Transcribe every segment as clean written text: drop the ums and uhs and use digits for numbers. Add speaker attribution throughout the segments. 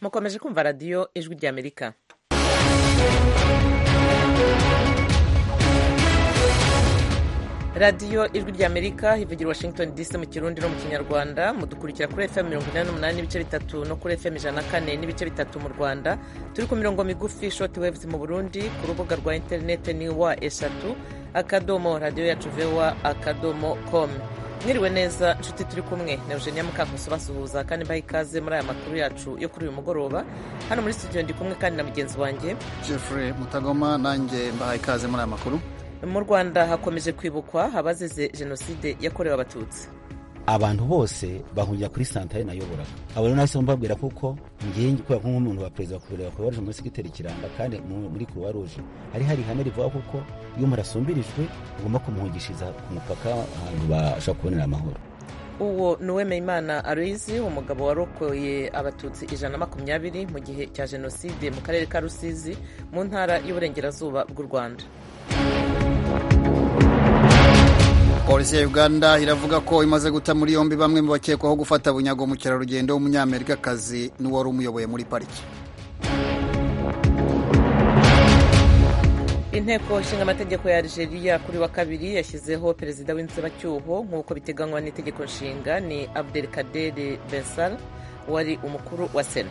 Speaker 1: mukomeje kumva radiyo ijwi ry'Amerika. radiyo ijwi ry'Amerika ivugira Washington DC mu Kirundi no mu Kinyarwanda. Mudukurikira kuri FM 88 n'ibice bitatu no kuri FM 104 n'ibice bitatu mu Rwanda. Turi ku mirongo migufi short waves mu Burundi, ku rubuga rwa internet ni wa@radioyacu.com. Mwiriwe neza nshuti, turi kumwe na Eugenia Mukankusi basuhuza kandi mbaha ikaze muri aya makuru yacu yo kuri uyu mugoroba. Hano muri studio ndi kumwe kandi na mugenzi wanjye
Speaker 2: Jeffrey Mutagoma, nanjye mbaha ikaze muri aya makuru.
Speaker 1: Mu Rwanda hakomeje kwibukwa abazize jenoside yakorewe Abatutsi.
Speaker 3: Abantu bose bahungira kuri santere nayoboraga. Abo rero nahise mbabwira kuko ngiye kubera nk'umuntu wa perezida kurera ko waje muri sekretari Kiramba kandi muri Croix Rouge hari ihame rivuga kuko iyo murasumbirijwe ugomba kumuhungishiriza ku mupaka ahantu bashobora kubonera amahoro.
Speaker 1: Uwo Nuwemeyimana Aloyizi, umugabo warokoye Abatutsi 120 mu gihe cya jenoside mu karere ka Rusizi mu ntara y'uburengerazuba bw'u Rwanda.
Speaker 2: Polisi ya Uganda iravuga ko imaze guta muri yombi bamwe mu bakekwaho gufata bunyago mukerarugendo w'umunyamerikakazi n'uwari umuyoboye muri pariki.
Speaker 1: Inteko ishinga amategeko ya Algeria kuri wa kabiri yashyizeho perezida w'inzibacyuho nk'uko biteganywa n'itegeko nshinga. Ni Abdelkader Bensal wari umukuru wa Sena.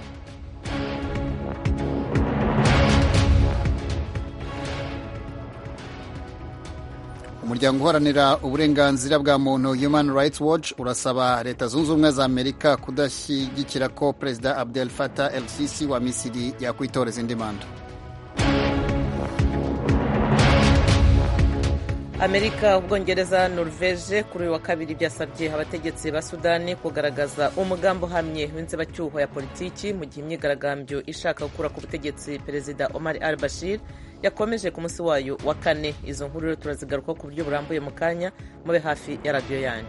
Speaker 2: Umuryango uharanira uburenganzira bwa muntu Human Rights Watch urasaba Leta Zunze Ubumwe za Amerika kudashyigikira ko Perezida Abdel Fattah el-Sisi wa Misiri yakwitoreza indi manda.
Speaker 1: Amerika, Ubwongereza, Norvege kuri wa kabiri byasabye abategetsi ba Sudani kugaragaza umugambi uhamye w'inzibacyuho ya politiki mu gihe imyigaragambyo ishaka gukura ku butegetsi Perezida Omar al-Bashir yakomeje ku munsi wayo wa kane. Izo nkuru rero turazigaruka ku buryo burambuye mu kanya, mube hafi ya radiyo yanyu.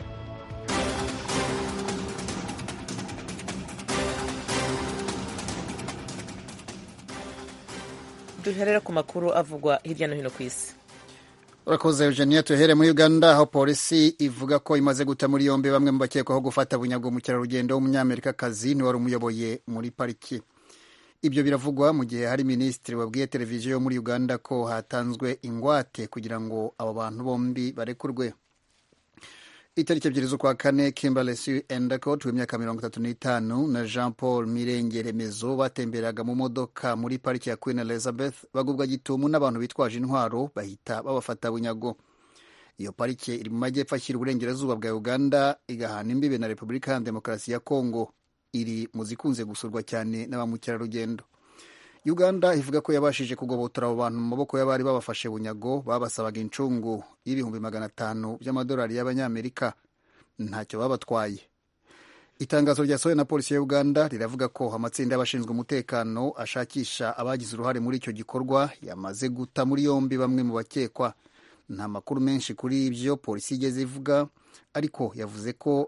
Speaker 1: Duherera ku makuru avugwa hirya no hino ku isi.
Speaker 2: Urakoze Eugenia. Tuhere muri Uganda aho polisi ivuga ko imaze guta muri yombi bamwe mu bakekwaho gufata bunyago mukerarugendo w'umunyamerikakazi n'uwari umuyoboye muri pariki. Ibyo biravugwa mu gihe hari minisitiri wabwiye televiziyo yo muri Uganda ko hatanzwe ingwate kugira ngo abo bantu bombi barekurwe. Itariki 2 z'ukwa kane, Kimberley Sue Endicott w'imyaka 35 na Jean Paul Mirenge Remezo batemberaga mu modoka muri pariki ya Queen Elizabeth bagubwa gitumu n'abantu bitwaje intwaro bahita babafata bunyago. Iyo pariki iri mu majyepfo ashyira uburengerazuba bwa Uganda, igahana imbibe na Repubulika ya Demokarasi ya Kongo. Iri mu zikunze gusurwa cyane na ba mukerarugendo. Uganda ivuga ko yabashije kugobotora abo bantu mu maboko y'abari babafashe bunyago babasabaga incungu y'ibihumbi 500 by'amadolari y'Abanyamerika. Ntacyo babatwaye. Itangazo ryasohowe na polisi ya Uganda riravuga ko amatsinda y'abashinzwe umutekano ashakisha abagize uruhare muri icyo gikorwa yamaze guta muri yombi bamwe mu bakekwa. Nta makuru menshi kuri ibyo polisi igeze ivuga, ariko yavuze ko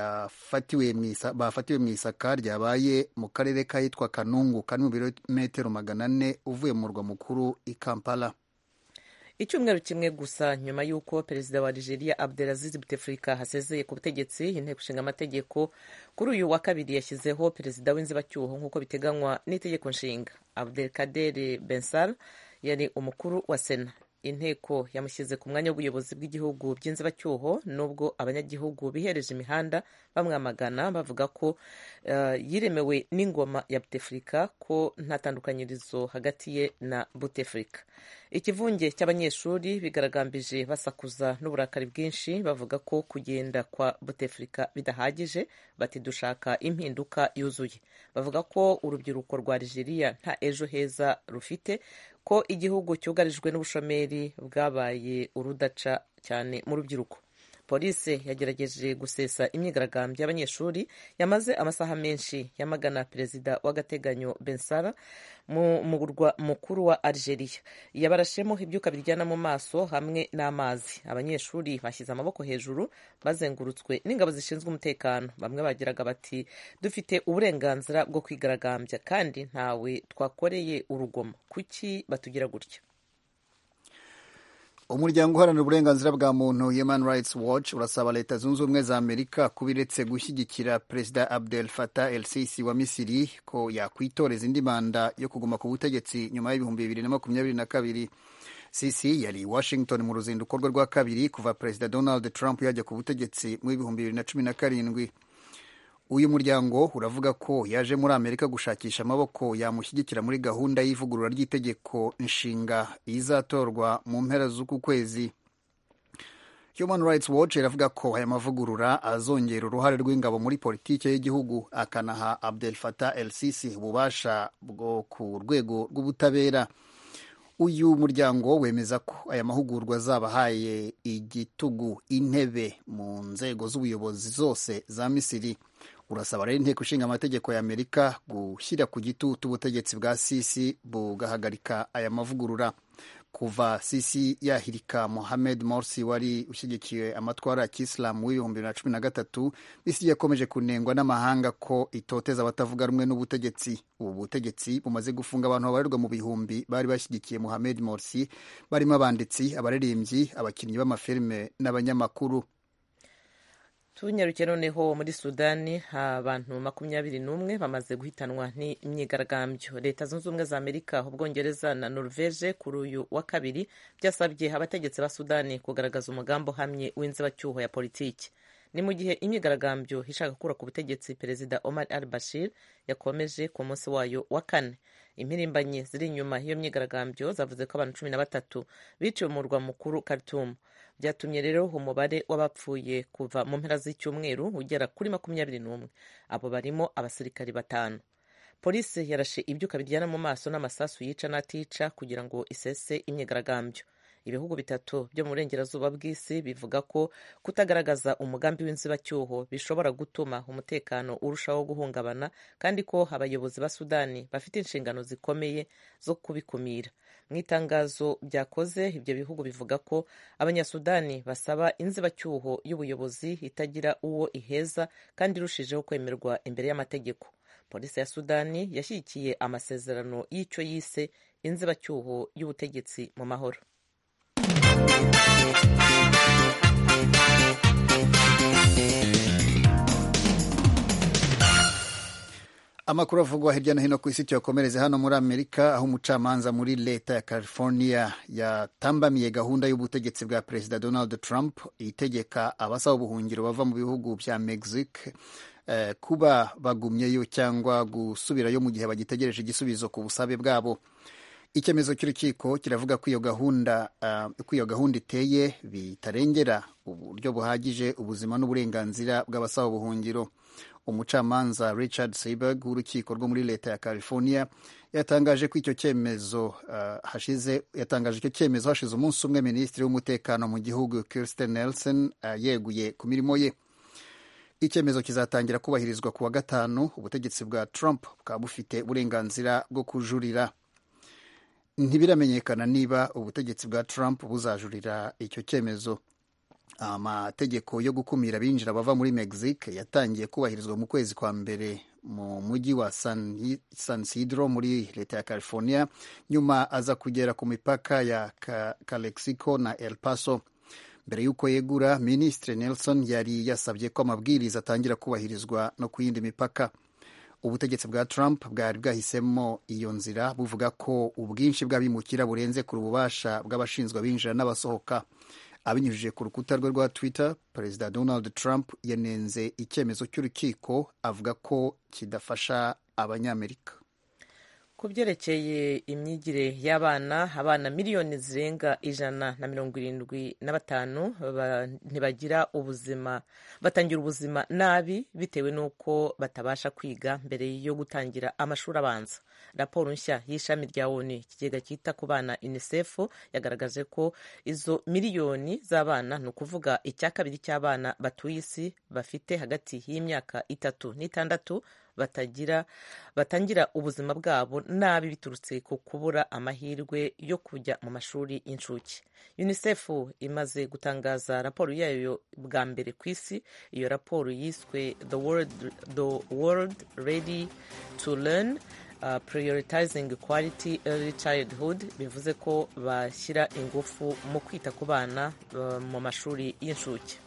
Speaker 2: bafatiwe mu isaka ryabaye mu karere kahitwa Kanungu kari mu birometero 400 uvuye mu murwa mukuru i Kampala.
Speaker 1: Icyumweru kimwe gusa nyuma y'uko perezida wa Algeria Abdelaziz Bouteflika hasezeye ku butegetsi, inteko ishinga amategeko kuri uyu wa kabiri yashyizeho perezida w'inzibacyuho nk'uko biteganywa n'itegeko nshinga. Abdelkader Bensal yari umukuru wa Sena. Inteko yamushyize ku mwanya w'ubuyobozi bw'igihugu by'inzibacyuho, nubwo abanyagihugu bihereje imihanda bamwamagana bavuga ko yiremewe n'ingoma ya Bouteflika, ko nta tandukanyirizo hagati ye na Bouteflika. Ikivunge cy'abanyeshuri bigaragambije basakuza n'uburakari bwinshi bavuga ko kugenda kwa Bouteflika bidahagije, bati dushaka impinduka yuzuye. Bavuga ko urubyiruko rwa Algeria nta ejo heza rufite, ko igihugu cyugarijwe n'ubushomeri bwabaye urudaca cyane mu rubyiruko. Polisi yagerageje gusesa imyigaragambyo y'abanyeshuri yamaze amasaha menshi yamagana perezida w'agateganyo Bensala mu murwa mukuru wa Algeria. Yabarashemo ibyuka biryana mu maso hamwe n'amazi. Abanyeshuri bashyize amaboko hejuru bazengurutswe n'ingabo zishinzwe umutekano. Bamwe bagiraga bati dufite uburenganzira bwo kwigaragambya kandi ntawe twakoreye urugomo, kuki batugira gutya?
Speaker 2: umuryango uharanira uburenganzira bwa muntu Human Rights Watch urasaba leta zunze ubumwe za Amerika kuba iretse gushyigikira perezida Abdel Fattah el-Sisi wa Misiri ko yakwitoreza indi manda yo kuguma ku butegetsi nyuma y'ibihumbi 2022. Sisi yari Washington mu ruzinduko rwe rwa kabiri kuva perezida Donald Trump yajya ku butegetsi mu 2017. Uyu muryango uravuga ko yaje muri Amerika gushakisha amaboko yamushyigikira muri gahunda y'ivugurura ry'itegeko nshinga izatorwa mu mpera z'uku kwezi. Human Rights Watch iravuga ko aya mavugurura azongera uruhare rw'ingabo muri politiki y'igihugu, akanaha Abdel Fattah el-Sisi ububasha bwo ku rwego rw'ubutabera. Uyu muryango wemeza ko aya mahugurwa azabahaye igitugu intebe mu nzego z'ubuyobozi zose za Misiri. Urasaba rero inteko ishinga amategeko ya Amerika gushyira ku gitutu ubutegetsi bwa Sisi bugahagarika aya mavugurura. Kuva Sisi yahirika Mohamed Morsi wari ushyigikiye amatwara ya Kisilamu w'ibihumbi 2013, Misiri yakomeje kunengwa n'amahanga ko itoteza abatavuga rumwe n'ubutegetsi. Ubu butegetsi bumaze gufunga abantu babarirwa mu bihumbi bari bashyigikiye Mohamed Morsi, barimo abanditsi, abaririmbyi, abakinnyi b'amafilme n'abanyamakuru.
Speaker 1: Tunyarukiye noneho muri Sudani, abantu 21 bamaze guhitanwa n'imyigaragambyo. Leta zunze ubumwe za Amerika, Ubwongereza na Norvege kuri uyu wa kabiri byasabye abategetsi ba Sudani kugaragaza umugambi uhamye w'inzibacyuho ya politiki. Ni mu gihe imyigaragambyo ishaka gukura ku butegetsi Perezida Omar al-Bashir yakomeje ku munsi wayo wa 4. Impirimbanyi ziri inyuma y'iyo myigaragambyo zavuze ko abantu 13 biciwe mu murwa mukuru Khartoum. Byatumye rero umubare w'abapfuye kuva mu mpera z'icyumweru ugera kuri 21. Abo barimo abasirikari 5. Polisi yarashe ibyuka biryana mu maso n'amasasu yica n'atica kugira ngo isese imyigaragambyo. Ibihugu bitatu byo mu burengerazuba bw'isi bivuga ko kutagaragaza umugambi w'inzibacyuho bishobora gutuma umutekano urushaho guhungabana, kandi ko abayobozi ba Sudani bafite inshingano zikomeye zo kubikumira. Mu itangazo byakoze, ibyo bihugu bivuga ko abanyasudani basaba inzibacyuho y'ubuyobozi itagira uwo iheza kandi irushijeho kwemerwa imbere y'amategeko. Polisi ya Sudani yashyigikiye amasezerano y'icyo yise inzibacyuho y'ubutegetsi mu mahoro.
Speaker 2: Amakuru avugwa hirya no hino ku isi cyakomereze hano muri Amerika, aho umucamanza muri leta ya California yatambamiye gahunda y'ubutegetsi bwa Perezida Donald Trump itegeka abasaba ubuhungiro bava mu bihugu bya Mexique kuba bagumyeyo cyangwa gusubirayo mu gihe bagitegereje igisubizo ku busabe bwabo. Icyemezo cy'urukiko kiravuga ko iyo gahunda iteye bitarengera uburyo buhagije ubuzima n'uburenganzira bw'abasaba ubuhungiro. Umucamanza Richard Seberg w'urukiko rwo muri leta ya California yatangaje ko icyo cyemezo hashize umunsi umwe Minisitiri w'umutekano mu gihugu Kirstjen Nielsen yeguye ku mirimo ye. Icyemezo kizatangira kubahirizwa ku wa 5. Ubutegetsi bwa Trump bukaba bufite uburenganzira bwo kujurira. Ntibiramenyekana niba ubutegetsi bwa Trump buzajurira icyo cyemezo. Amategeko yo gukumira abinjira bava muri Mexique yatangiye kubahirizwa mu kwezi kwa mbere mu mujyi wa San Isidro muri leta ya California, nyuma aza kugera ku mipaka ya Calexico na El Paso. Mbere y'uko yegura, Minisitiri Nelson yari yasabye ko amabwiriza atangira kubahirizwa no ku yindi mipaka. Ubutegetsi bwa Trump bwari bwahisemo iyo nzira buvuga ko ubwinshi bw'abimukira burenze ku bubasha bw'abashinzwe abinjira n'abasohoka. Abinyujije ku rukuta rwe rwa Twitter, Perezida Donald Trump yanenze icyemezo cy'urukiko avuga ko kidafasha Abanyamerika.
Speaker 1: Ku byerekeye imyigire y'abana, abana miliyoni zirenga 175 batangira ubuzima nabi bitewe n'uko batabasha kwiga mbere yo gutangira amashuri abanza. Raporo nshya y'ishami rya ONU ikigega cyita ku bana UNICEF yagaragaje ko izo miliyoni z'abana, ni ukuvuga 2/3 cy'abana batuye isi, bafite hagati y'imyaka 3 n'6 batangira ubuzima bwabo nabi biturutse ku kubura amahirwe yo kujya mu mashuri y'incuke. UNICEF imaze gutangaza raporo yayo bwa mbere ku isi. Iyo raporo yiswe The World Ready to Learn prioritizing quality early childhood, bivuze ko bashyira ingufu mu kwita ku bana mu mashuri y'incuke.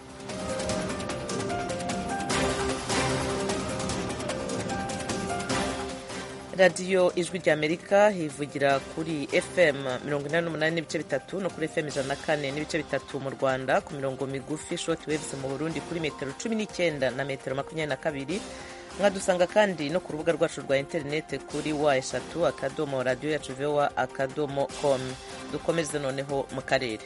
Speaker 1: radiyo ijwi ry'Amerika hivugira kuri FM 88 n'ibice bitatu no kuri FM 104 n'ibice bitatu mu Rwanda, ku mirongo migufi short waves mu Burundi kuri metero 19 na metero 22. Mwadusanga kandi no ku rubuga rwacu rwa interineti kuri wa3 radio yacu voa.com. Dukomeze noneho mu karere.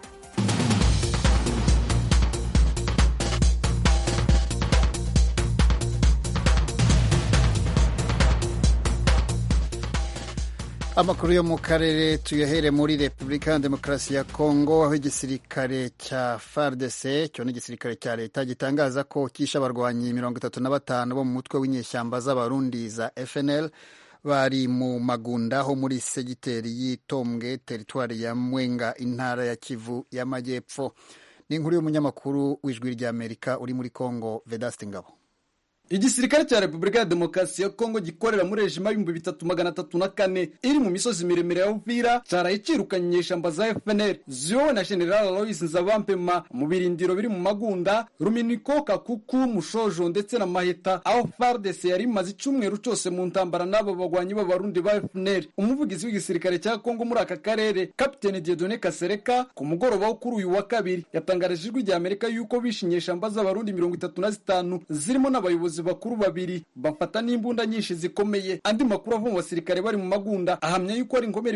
Speaker 2: Amakuru yo mu karere tuyahere muri Repubulika ya Demokarasi ya Kongo, aho igisirikare cya FARDC cyo n'igisirikare cya leta gitangaza ko kisha abarwanyi 35 bo mu mutwe w'inyeshyamba z'abarundi za FNL bari mu Magunda ho muri segiteri y'Itombwe, teritwari ya Mwenga, intara ya Kivu y'Amajyepfo. Ni inkuru y'umunyamakuru w'Ijwi ry'Amerika uri muri Kongo, Vedaste Ngabo.
Speaker 4: Igisirikare cya Repubulika ya Demokarasi ya Kongo gikorera muri rejima 3304 iri mu misozi miremire ya Uvira cyaraye cirukanye inyeshyamba za FNL ziyowe na General Aloys Nzabampema mu birindiro biri mu Magunda, Ruminiko, Kakuku, Mushojo ndetse na Maheta, aho FARDC yari imaze icyumweru cyose mu ntambara n'abo bagwanyi b'abarundi ba FNL. Umuvugizi w'igisirikare cya Kongo muri aka karere, Capitaine Dieudonné Kasereka, ku mugoroba wo kuri uyu wa kabiri yatangaje Ijwi ry'Amerika yuko bishe inyeshyamba z'abarundi 35 zirimo n'abayobozi bakuru babiri bafata n'imbunda nyinshi zikomeye. Andi makuru ava mu basirikare bari mu Magunda ahamya yuko ari inkomere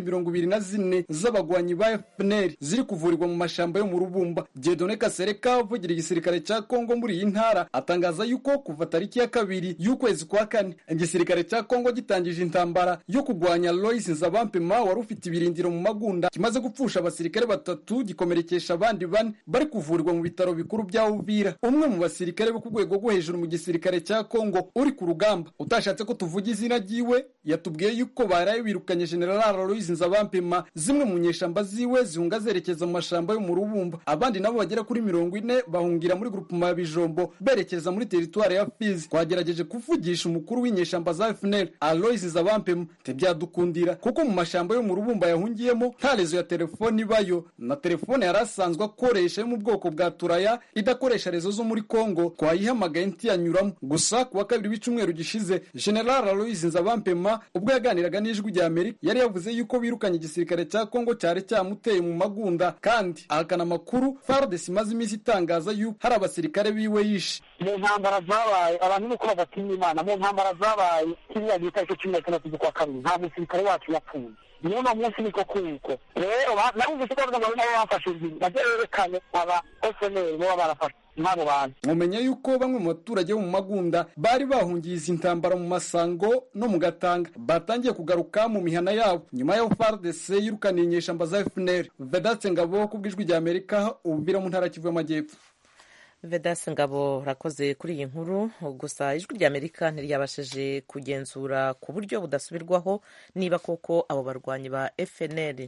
Speaker 4: 24 z'abagwanyi ba FNL ziri kuvurirwa mu mashamba yo mu Rubumba. Dieudonné Kasereka uvugira igisirikare cya Kongo muri iyi ntara atangaza yuko kuva tariki ya 2 y'ukwezi kwa 4 igisirikare cya Kongo gitangije intambara yo kugwanya Aloys Nzabampema wari ufite ibirindiro mu Magunda, kimaze gupfusha abasirikare 3 gikomerekesha abandi 4 bari kuvurirwa mu bitaro bikuru bya Uvira. Umwe mu basirikare bo ku rwego rwo hejuru mu gisirikare cya Kongo uri ku rugamba utashatse ko tuvuga izina ryiwe yatubwiye yuko baraye birukanye General Aloys Nzabampema zimwe mu nyeshamba ziwe zihunga zerekeza mu mashamba yo mu Rubumba. Abandi nabo bagera kuri 40 bahungira muri groupement ya Bijombo berekeza muri territoire ya Fizi. Twagerageje kuvugisha umukuru w'inyeshamba za FNL Aloys Nzabampema tebyadukundira kuko mu mashamba yo mu Rubumba yahungiyemo nta rezo ya telefone ibayo, na telefone yarasanzwe akoresha yo mu bwoko bwa Turaya idakoresha rezo zo muri Kongo. Twayihamagaye ntiyanyuramo. Gusa kuwa 2 w'icyumweru gishize General Aloys Nzabampema ubwo yaganiraga n'Ijwi ry'Amerika yari yavuze yuko birukanye igisirikare cya Kongo cyari cyamuteye mu Magunda, kandi ahakana amakuru FARDC imaze iminsi itangaza yuko hari abasirikare biwe yishe.
Speaker 5: Mu ntambara zabaye abantu nuko bagatinya Imana, mu ntambara zabaye kiriya gita cyo 16 kwa 2 nta musirikare wacu yapfuye. Niyo munsi niko kuko rero narumvise ko abantu bafashe ibintu bagerekane aba FNL bo barafashe nabo bantu.
Speaker 4: Mumenye yuko bamwe mu baturage bo mu Magunda bari bahungiye izi ntambara mu Masango no mu Gatanga batangiye kugaruka mu mihana yabo nyuma ya FARDC yirukaniye inyeshamba za FNL. Vedaste Ngabo ku bw'Ijwi ry'Amerika, Uvira mu ntara Kivu y'Amajyepfo.
Speaker 1: Vedaste Ngabo rakoze kuri iyi nkuru. Gusa Ijwi ry'Amerika ntiryabashije kugenzura ku buryo budasubirwaho niba koko abo barwanyi ba FNL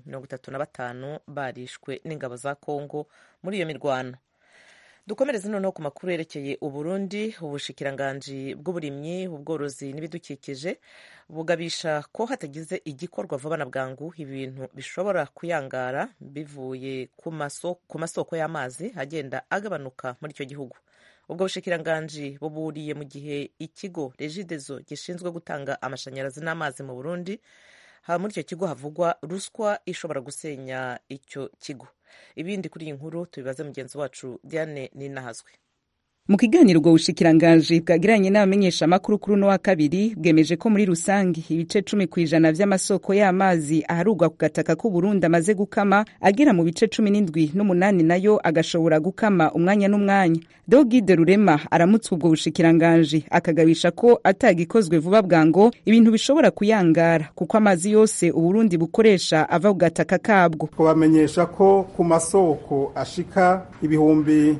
Speaker 1: 35 barishwe n'ingabo za Kongo muri iyo mirwano. Dukomereze noneho ku makuru yerekeye Uburundi. Ubushikiranganji bw'uburimyi, ubworozi n'ibidukikije bugabisha ko hatagize igikorwa vuba na bwangu ibintu bishobora kuyangara bivuye ku masoko y'amazi agenda agabanuka muri icyo gihugu. Ubwo bushikiranganji buburiye mu gihe ikigo Regideso gishinzwe gutanga amashanyarazi n'amazi mu Burundi, muri icyo kigo havugwa ruswa ishobora gusenya icyo kigo. Ibindi kuri iyi nkuru tubibaze mugenzi wacu Diane Ninahazwe.
Speaker 6: Mu kiganiro ubwo bushikiranganji bwagiranye n'abamenyesha amakuru kuri no wa kabiri bwemeje ko muri rusangi ibice 10% vy'amasoko y'amazi aharugwa ku gataka ku Burundi amaze gukama, agera mu bice 17.8 nayo agashobora gukama umwanya n'umwanya. Dogide Rurema aramutse ubwo bushikiranganji akagabisha ko atagikozwe vuba bwango ibintu bishobora kuyangara kuko amazi yose Uburundi bukoresha ava ku gataka kabwo.
Speaker 7: Kubamenyesha ko ku masoko ashika ibihumbi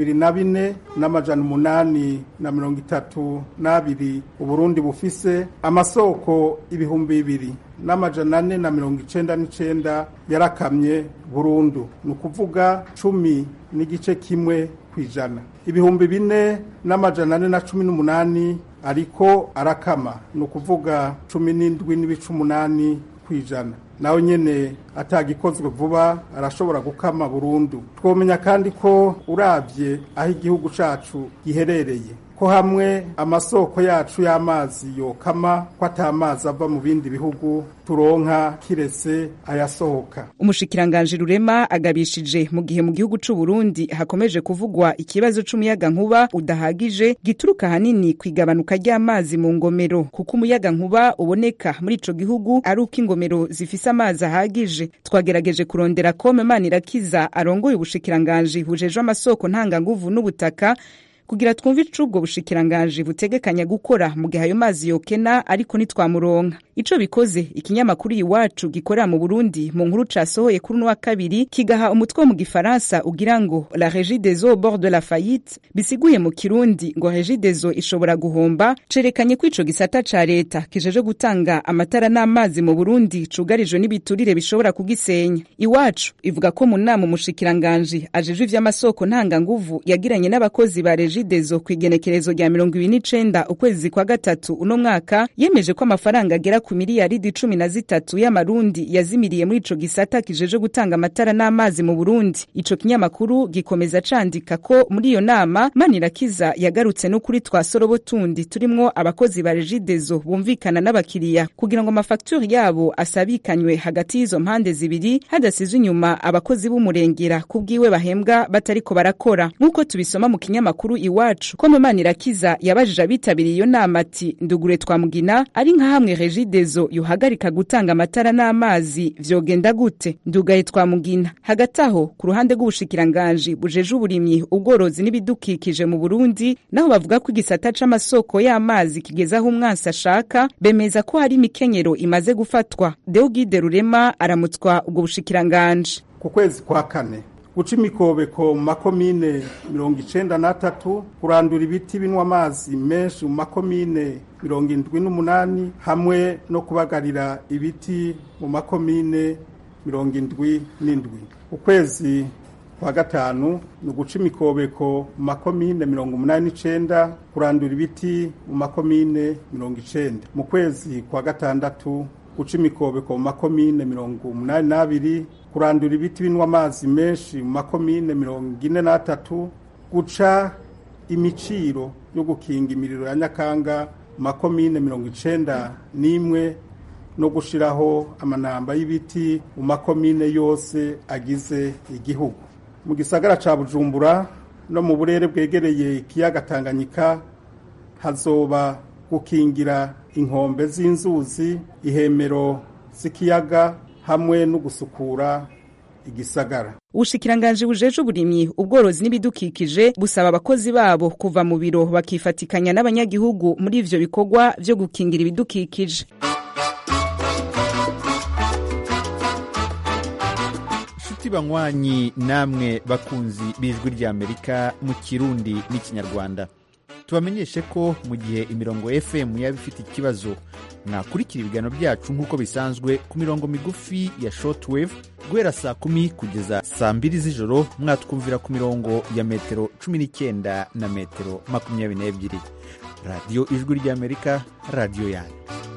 Speaker 7: 24 n'amajana 832 Uburundi bufise, amasoko ibihumbi 2 n'amajana 499 yarakamye burundu, nukuvuga 10 n'igice kimwe kw'ijana. Ibihumbi 4,418 ariko arakama, ni ukuvuga 17,8 kw'ijana. Nawe nyene atagikozwe vuba arashobora gukama burundu. Twomenya kandi ko uravye aho igihugu cacu giherereye, ko hamwe amasoko yacu y'amazi yokama, ko atamazi ava mu bindi bihugu turonka kiretse ayasohoka.
Speaker 6: Umushikiranganje Rurema agabishije mu gihe mu gihugu c'u Burundi hakomeje kuvugwa ikibazo c'umuyaga nkuba udahagije gituruka hanini kwigabanuka ry'amazi mu ngomero, kuko umuyaga nkuba uboneka muri ico gihugu ari uko ingomero zifise amazi ahagije. Twagerageje kurondera Kome Manirakiza arongoye ubushikiranganje bujejwe amasoko ntanganguvu n'ubutaka kugira twumve ico ubwo bushikiranganje butegekanya gukora mu gihe ayo mazi yokena, ariko ntitwamuronka. Ico bikoze ikinyamakuru Iwacu gikorera mu Burundi mu nkuru casohoye kuri wa kabiri kigaha umutwe mu gifaransa ugira ngo la régie des eaux au bord de la faillite, bisiguye mu kirundi ngo régie des eaux ishobora guhomba, cerekanye ko ico gisata ca leta kijeje gutanga amatara n'amazi mu Burundi cugarijwe n'ibiturire bishobora kugisenya. Iwacu ivuga ko mu nama umushikiranganje ajejwe ivy'amasoko ntanganguvu yagiranye n'abakozi ba régie des eaux kwigenekerezo rya 29 ukwezi kwa gatatu uno mwaka, yemeje ko amafaranga agera ku miliyaridi 13 y'amarundi yazimiriye muri ico gisata kijeje gutanga amatara n'amazi mu Burundi. Ico kinyamakuru gikomeza candika ko muri iyo nama Manirakiza yagarutse no kuri twasorobo tundi turimwo abakozi ba régie des eaux bumvikana n'abakiriya kugira ngo amafacture yabo asabikanywe hagati y'izo mpande zibiri, hadasizwe inyuma abakozi b'umurengera kubwiwe bahembwa batariko barakora. Nkuko tubisoma mu kinyamakuru Iwacu, Kome Manirakiza yabajije abitabiriye iyo nama ati ndugure twamugina ari nka hamwe régie des eaux yuhagarika gutanga amatara n'amazi vyogenda gute? Ndugaye twamugina. Hagati aho ku ruhande rw'ubushikiranganje bujeje uburimyi, ubworozi n'ibidukikije mu Burundi naho bavuga ko igisata c'amasoko y'amazi kigezaho umwansi ashaka, bemeza ko hari imikenyero imaze gufatwa. Deogide Rurema aramutswa ubwo bushikiranganje.
Speaker 7: Ku kwezi kwa kane guca imikobeko mu makomine 93, kurandura ibiti binwa amazi menshi mu makomine 78, hamwe no kubagarira ibiti mu makomine 77. Ukwezi kwa gatanu ni guca imikobeko mu makomine 89, kurandura ibiti mu makomine 90. Mu kwezi kwa gatandatu guca imikobeko mu makomine 82, kurandura ibiti binwa amazi menshi mu makomine 43, guca imiciro yo gukinga imiriro ya Nyakanga mu makomine 91, no gushiraho amanamba y'ibiti mu makomine yose agize igihugu. Mu gisagara ca Bujumbura no mu burere bwegereye ikiyaga Tanganyika hazoba gukingira inkombe z'inzuzi, ihemero z'ikiyaga hamwe no gusukura igisagara.
Speaker 6: Ubushikiranganje bujeje uburimyi, ubworozi n'ibidukikije busaba abakozi babo kuva mu biro bakifatikanya n'abanyagihugu muri ivyo bikorwa vyo gukingira ibidukikije.
Speaker 8: Shuti banywanyi namwe bakunzi bijwi rya Amerika mu Kirundi n'Ikinyarwanda, tubamenyeshe ko mu gihe imirongo FM yaba ifite ikibazo, mwakurikira ibiganiro byacu nk'uko bisanzwe ku mirongo migufi ya shortwave guhera saa 10 kugeza saa 2 z'ijoro, mwatwumvira ku mirongo ya metero 19 na metero 22. Radio Ijwi rya Amerika, radio yanyu.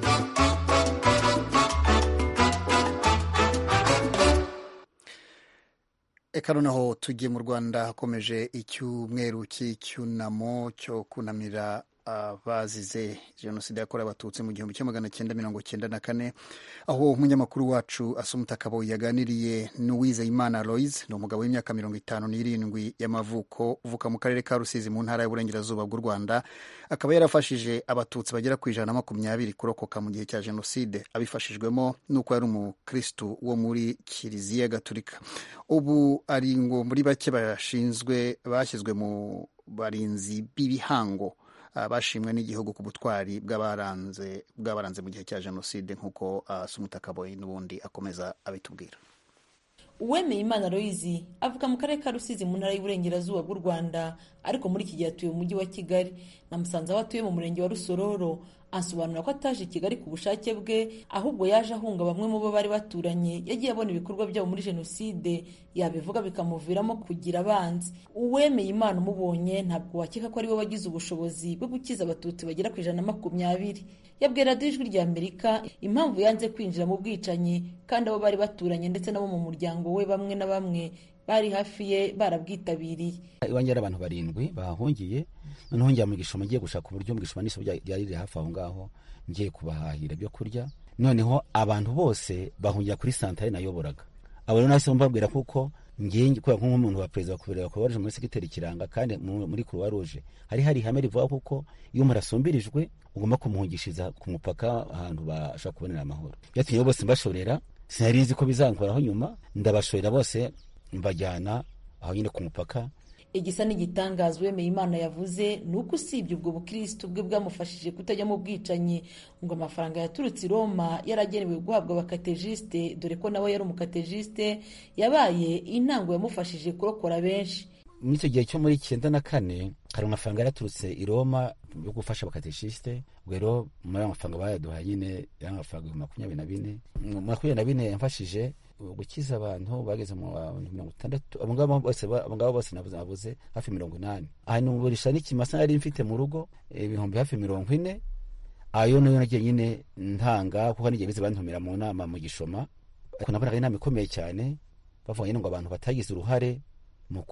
Speaker 2: Eka noneho tugiye mu Rwanda, hakomeje icyumweru cy'icyunamo cyo kunamira abazize jenoside yakorewe abatutsi mu 1994, aho umunyamakuru wacu Asumta Kaboyi yaganiriye n'Uwizeyimana Aloys, ni umugabo w'imyaka 57 y'amavuko uvuka mu karere ka Rusizi mu ntara y'Uburengerazuba bw'u Rwanda, akaba yarafashije abatutsi bagera ku 120 kurokoka mu gihe cya jenoside, abifashijwemo n'uko yari umukristu wo muri Kiliziya Gatolika. Ubu ari ngo muri bake bashyizwe mu barinzi b'ibihango bashimwe n'igihugu ku butwari bw'abaranze mu gihe cya jenoside, nk'uko Asumta Kaboyi n'ubundi akomeza abitubwira.
Speaker 9: Uwemeyimana Aloys avuka mu karere ka Rusizi mu ntara y'Uburengerazuba bw'u Rwanda, ariko muri iki gihe atuye mu mujyi wa Kigali. Namusanze aho atuye mu murenge wa Rusororo, ansobanura ko ataje i Kigali ku bushake bwe, ahubwo yaje ahunga bamwe mu bo bari baturanye yagiye abona ibikorwa byabo muri jenoside, yabivuga bikamuviramo kugira abanzi. Uwemeye Imana umubonye ntabwo wakeka ko ari we wagize ubushobozi bwo gukiza abatutsi bagera ku 120. Yabwiye radiyo Ijwi ry'Amerika impamvu yanze kwinjira mu bwicanyi kandi abo bari baturanye ndetse nabo mu muryango we bamwe na bamwe bari hafi ye barabwitabiriye.
Speaker 3: Iwanjye ari abantu 7 bahahungiye, noneho njya mu Gishoma ngiye gushaka uburyo mu Gishoma n'isoko ryari riri hafi aho ngaho, ngiye kubahahira byo kurya. Noneho abantu bose bahungira kuri santare nayoboraga. Abo rero nahise mbabwira kuko ngiye kubera nk'umuntu wa perezida wa Croix Rouge muri segiteri Kiranga, kandi muri Croix Rouge hari ihame rivuga kuko iyo murasumbirijwe ugomba kumuhungishiriza ku mupaka ahantu bashaka kubonera amahoro. Byatumye bose mbashorera, sinarizi ko bizankoraho nyuma, ndabashorera bose mbajyana aho nyine ku mupaka.
Speaker 9: Igisa n'igitangaza Uwemeye Imana yavuze ni uko usibye ubwo bukristo bwe bwamufashije kutajya mu bwicanyi, ngo amafaranga yaturutse i Roma yaragenewe guhabwa abakatejiste, dore ko nawe yari umukatejiste, yabaye intango yamufashije kurokora benshi.
Speaker 3: Muri icyo gihe cyo muri 94 hari amafaranga yaraturutse i Roma yo gufasha abakatejiste, ubwo rero muri amafaranga bayaduhaye nyine y'amafaranga 24 yamfashije gukiza abantu bageze mu 60. Abo ngabo bose nabuze hafi 80. Ahantu burisha n'ikimasa nari mfite mu rugo ibihumbi hafi 40. Ayo nayo nagiye nyine ntanga kuko nigeze bantumira mu nama mu Gishoma, ariko nabona inama ikomeye cyane bavuga ngo abantu batagize uruhare mu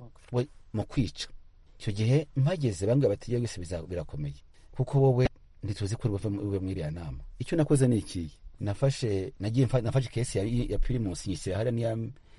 Speaker 3: kwica. Icyo gihe mpageze bambwe bati yose birakomeye kuko wowe ntituzi ko uri muri ya nama. Icyo nakoze ni iki, nafashe kesi ya Primus nyishyira hariya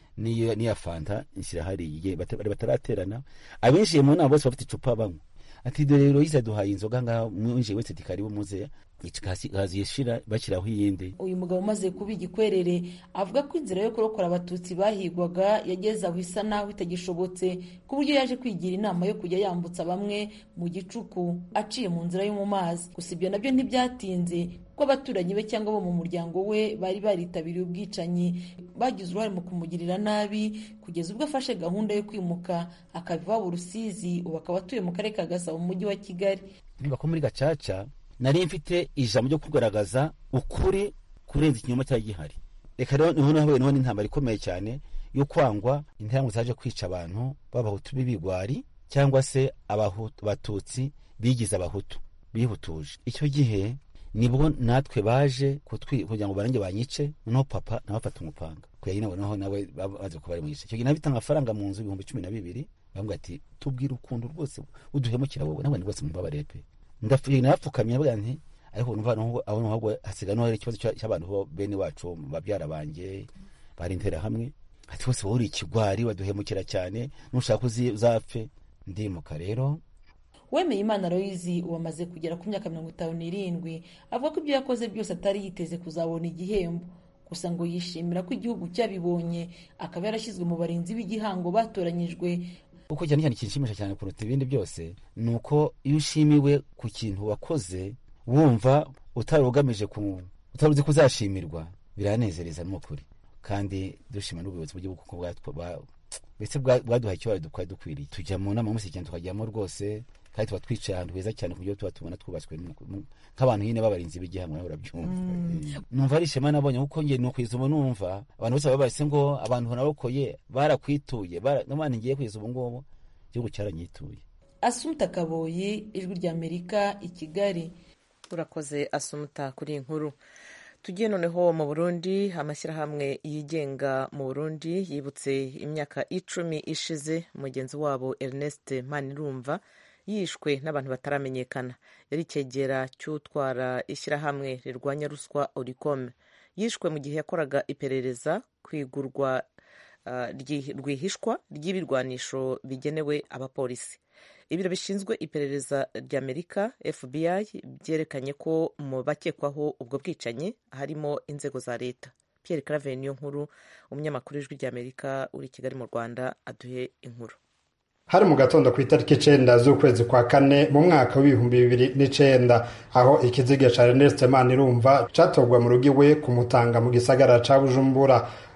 Speaker 3: niya Fanta nyishyira hariya, bataraterana abinjiye mu nama bose bafite icupa banywa. Ati dore rero yizaduhaye inzoga ngaho mwinjiye wese tikaribu muze ikazishira bakiraho iyindi.
Speaker 9: Uyu mugabo umaze kuba igikwerere avuga ko inzira yo kurokora abatutsi bahigwaga yageze aho isa naho itagishobotse, ku buryo yaje kwigira inama yo kujya yambutsa bamwe mu gicuku aciye mu nzira yo mu mazi. Gusa ibyo nabyo ntibyatinze kuko abaturanyi be cyangwa bo mu muryango we bari baritabiriye ubwicanyi, bagize uruhare mu kumugirira nabi kugeza ubwo afashe gahunda yo kwimuka akava mu Rusizi, ubu akaba atuye mu karere ka Gasabo mu mujyi wa Kigali.
Speaker 3: Niba ko muri Gacaca nari mfite ijambo ryo kugaragaza ukuri kurenza ikinyoma cyari gihari. Reka rero niho n'intambara ikomeye cyane yo kwangwa intambwe zaje kwica abantu b'abahutu b'ibigwari cyangwa se abatutsi bigize abahutu bihutuje. Icyo gihe nibwo natwe baje kugira ngo barange banyice, no papa nabafata umupanga kuya noneho nawe baze kubari mu gice. Icyo gihe nabita amafaranga mu nzu 12,000, bambwa ati tubwire ukuntu rwose uduhemukira wowe nawe rwose mubabare pe. Ndapfukamye bwa nti ariko numva aho hasiga no ikibazo cy'abantu bene wacu babyara banje bari intera hamwe, ati bose wowe uri ikigwari waduhemukira cyane nushaka uzapfe. Ndimuka rero.
Speaker 9: Uwemeye Imana Aloyizi wamaze kugera ku myaka 57 avuga ko ibyo yakoze byose atari yiteze kuzabona igihembo, gusa ngo yishimira ko igihugu cyabibonye akaba yarashyizwe mu barinzi b'igihango batoranyijwe.
Speaker 3: Uko cyane kinshimisha cyane kuruta ibindi byose nuko iyo ushimiwe ku kintu wakoze wumva utarugamije utaruzi kuzashimirwa, biranezereza n'ukuri. Kandi dushima n'ubuyobozi bw'igihugu kuko bese bwaduhaye icyo twari dukwiriye. Tujya mu nama musi cyane tukajyamo rwose, kandi tuba twicaye ahantu heza cyane kuburyo tuba tubona twubatswe nk'abantu nyine b'abarinzi b'igihango, nawe urabyumva. Numva ari ishema nabonye kuko ngiye no kwizuba, numva abantu bose babarese ngo abantu narokoye barakwituye, n'abandi ngiye kwizuba ngubu igihugu cyaranyituye.
Speaker 9: Asumta Kaboyi, Ijwi ry'Amerika, i Kigali.
Speaker 1: Urakoze Asumta kuri inkuru. Tugiye noneho mu Burundi. Amashyirahamwe yigenga mu Burundi yibutse imyaka 10 ishize mugenzi wabo Ernest Manirumva yishwe n'abantu bataramenyekana. Yari cyegera cy'utwara ishyirahamwe rirwanya ruswa Oricom. Yishwe mu gihe yakoraga iperereza kwigurwa rwihishwa ry'ibirwanisho bigenewe abapolisi. Ibiro bishinzwe iperereza ry'Amerika FBI byerekanye ko mu bakekwaho ubwo bwicanyi harimo inzego za leta. Pierre Claver niyo nkuru, umunyamakuru w'Ijwi ry'Amerika uri Kigali mu Rwanda, aduhe inkuru.
Speaker 10: Hari mu gatondo ku itariki 9 z'ukwezi kwa 4 mu mwaka wa 2009 aho ikiziga ca Ernest Manirumva catogwa mu rugo iwe kumutanga mu gisagara ca Bujumbura.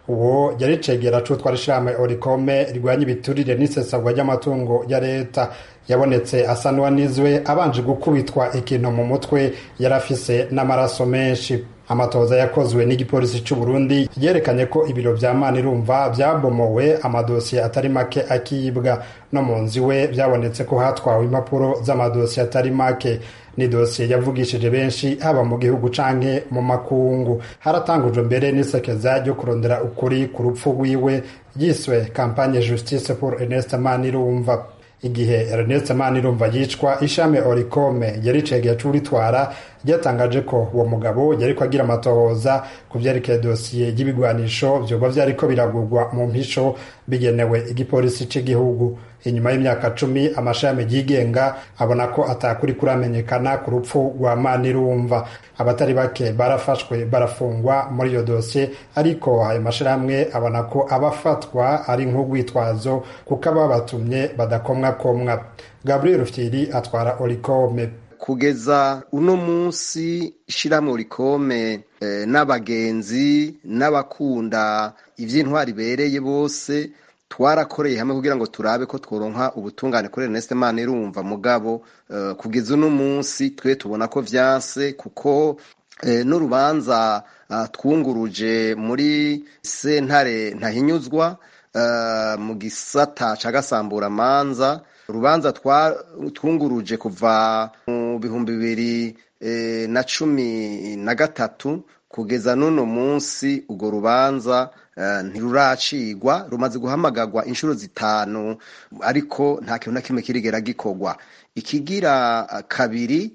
Speaker 10: uwo yari cegera c'utwara ishirahamwe Oricome rirwanya ibiturire n'isesagwa ry'amatungo ya leta. Yabonetse asa n'uwanizwe abanje gukubitwa ikintu mu mutwe, yari afise n'amaraso menshi. Amatoza yakozwe n'igipolisi c'u Burundi yerekanye ko ibiro vya Manirumva vyabomowe, amadosiye atari make akibwa, no mu nzu iwe vyabonetse ko hatwawe impapuro z'amadosiye atari make. Ni dosiye yavugishije benshi haba mu gihugu canke mu makungu. Haratangujwe mbere n'isekeza ryo kurondera ukuri ku rupfu rwiwe yiswe Campagne Justice pour Ernest Manirumva. Igihe Ernest Manirumva yicwa, ishami Oricome yari cegeye c'uritwara ryatangaje ko uwo mugabo yariko agira amatohoza ku vyerekeye dosiye y'ibigwanisho vyoba vyariko biragurwa mu mpisho bigenewe igipolisi c'igihugu. Inyuma y'imyaka 10 amashami yigenga abona ko atakuri kuramenyekana ku rupfu rwa Manirumva. Abatari bake barafashwe barafungwa muri iyo dosiye, ariko ayo mashirahamwe abona ko abafatwa ari nk'urwitwazo kuko ababatumye badakomwakomwa. Gabriel Rufyiri atwara Oricome.
Speaker 11: Kugeza uno munsi ishirahamwe Oricome n'abagenzi n'abakunda ivy'intwari bereye bose twarakoreye hamwe kugira ngo turabe ko tworonka ubutungane kuri Ernest Manirumva. Mugabo kugeza uno munsi twe tubona ko vyanse, kuko n'urubanza twunguruje muri sentare ntahinyuzwa mu gisata ca Gasamburamanza, urubanza twunguruje kuva mu 2013 kugeza n'uno munsi urwo rubanza ntiruracigwa, rumaze guhamagagwa inshuro 5 ariko nta kintu na kimwe kirigera gikorwa. Ikigira kabiri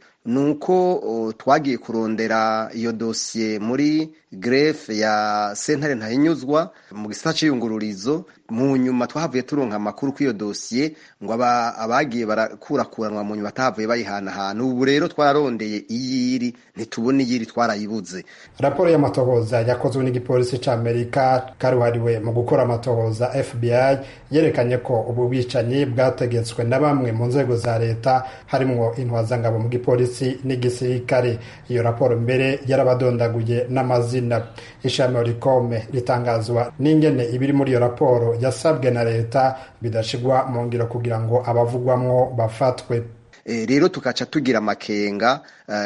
Speaker 11: nuko twagiye kurondera iyo dosiye muri greffe ya sentare ntahinyuzwa mu gisata c'iyungururizo. Mu nyuma twahavuye turonka amakuru ko iyo dosiye ngo abagiye barakurakuranwa mu nyuma batahavuye bayihanahana. Ubu rero twararondeye iyiri, ntitubona iyiri, twarayibuze.
Speaker 10: Raporo y'amatohoza yakozwe n'igipolisi c'Amerika karuhariwe mu gukora amatohoza FBI yerekanye ko ubu bwicanyi bwategetswe na bamwe mu nzego za leta, harimwo intwazangabo mu gipolisi n'igisirikare. Iyo raporo mbere yarabadondaguye n'amazina. Ishami Oricome ritangazwa n'ingene ibiri muri iyo raporo yasabwe na leta bidashigwa mu ngiro kugira ngo abavugwamwo bafatwe.
Speaker 11: Rero tukaca tugira amakenga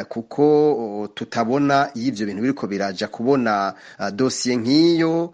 Speaker 11: kuko tutabona y'ivyo bintu biriko biraja kubona dosiye nk'iyo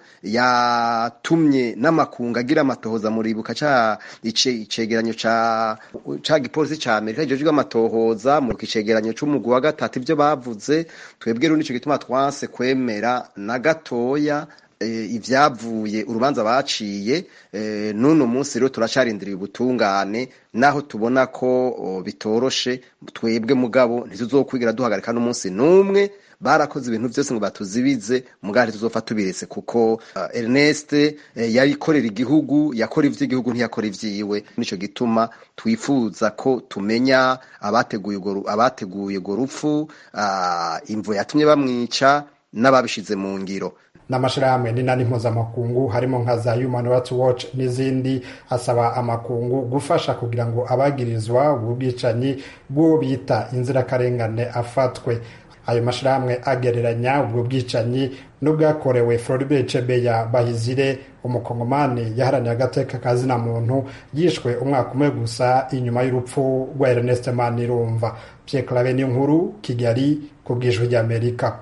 Speaker 11: yatumye n'amakunga agira amatohoza. Muribuka icegeranyo ca gipolisi ca Amerika ijejwe amatohoza mu kicegeranyo c'umugwi wa gatatu ivyo bavuze. Twebwe rero nico gituma twanse kwemera na gatoya ivyavuye urubanza baciye. Nuno munsi rero turacarindiriye ubutungane, naho tubona ko bitoroshe twebwe, mugabo ntituzokwigira duhagarika n'umunsi n'umwe. Barakoze ibintu vyose ngo batuzibize, mugabo tuzofa tubiretse, kuko Ernest yarikorera igihugu, yakora ivy'igihugu, ntiyakora ivyiwe. Nico gituma twifuza ko tumenya abateguye urwo rupfu, imvo yatumye bamwica, n'ababishize mu ngiro.
Speaker 10: N'amashirahamwe n'inani mpuzamakungu harimo nka za Human Rights Watch n'izindi asaba amakungu gufasha kugira ngo abagirizwa ubu bwicanyi bwo bita inzirakarengane afatwe. Ayo mashirahamwe agereranya ubwo bwicanyi n'ubwakorewe Floribert Chebeya Bahizire, umukongomani yaharaniye agateka kazina muntu, yishwe umwaka umwe gusa inyuma y'urupfu rwa Ernest Manirumva. Pierre Claver Niyonkuru, Kigali, ku bw'Ijwi ry'Amerika.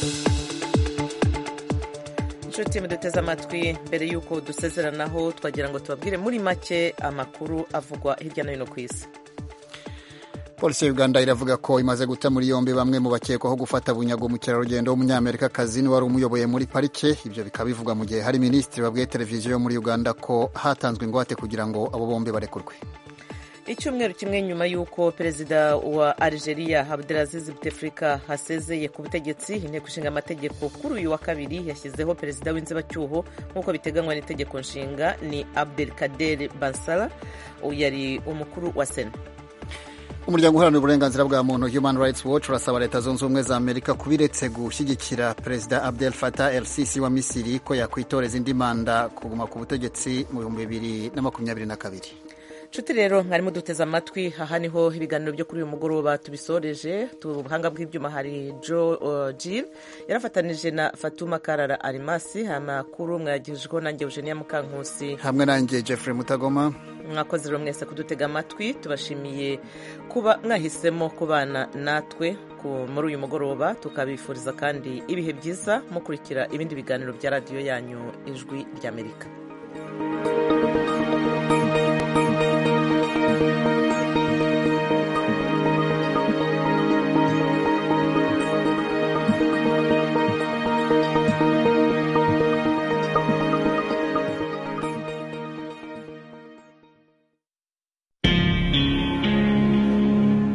Speaker 1: inshuti muduteze amatwi, mbere y'uko dusezeranaho twagira ngo tubabwire muri make amakuru avugwa hirya no hino ku isi.
Speaker 2: Polisi ya Uganda iravuga ko imaze guta muri yombi bamwe mu bakekwaho gufata bunyago mukerarugendo w'umunyamerika kazini wari umuyoboye muri parike. Ibyo bikaba bivugwa mu gihe hari minisitiri wabwiye televiziyo yo muri Uganda ko hatanzwe ingwate kugira ngo abo bombi barekurwe.
Speaker 1: Icyumweru kimwe nyuma y'uko perezida wa Algeria Abdelaziz Bouteflika hasezeye ku butegetsi, inteko ishinga amategeko kuri uyu wa kabiri yashyizeho perezida w'inzibacyuho nk'uko biteganywa n'itegeko nshinga. Ni Abdelkader Bansala, yari umukuru wa Sena.
Speaker 2: Umuryango uharanira uburenganzira bwa muntu Human Rights Watch urasaba Leta Zunze Ubumwe za Amerika kubiretse gushyigikira perezida Abdel Fattah el-Sisi wa Misiri ko yakwitoreza indi manda kuguma ku butegetsi mu 2022.
Speaker 1: nshuti rero mwarimo duteze amatwi, aha niho ibiganiro byo kuri uyu mugoroba tubisoreje. Ubuhanga bw'ibyuma hari Jill yarafatanije na Fatuma Karara Arimasi. Amakuru mwagejejweho nanjye Eugenia Mukankusi
Speaker 2: hamwe nanjye Jeffrey Mutagoma.
Speaker 1: Mwakoze rero mwese kudutega amatwi, tubashimiye kuba mwahisemo kubana natwe muri uyu mugoroba, tukabifuriza kandi ibihe byiza mukurikira ibindi biganiro bya radiyo yanyu Ijwi ry'Amerika.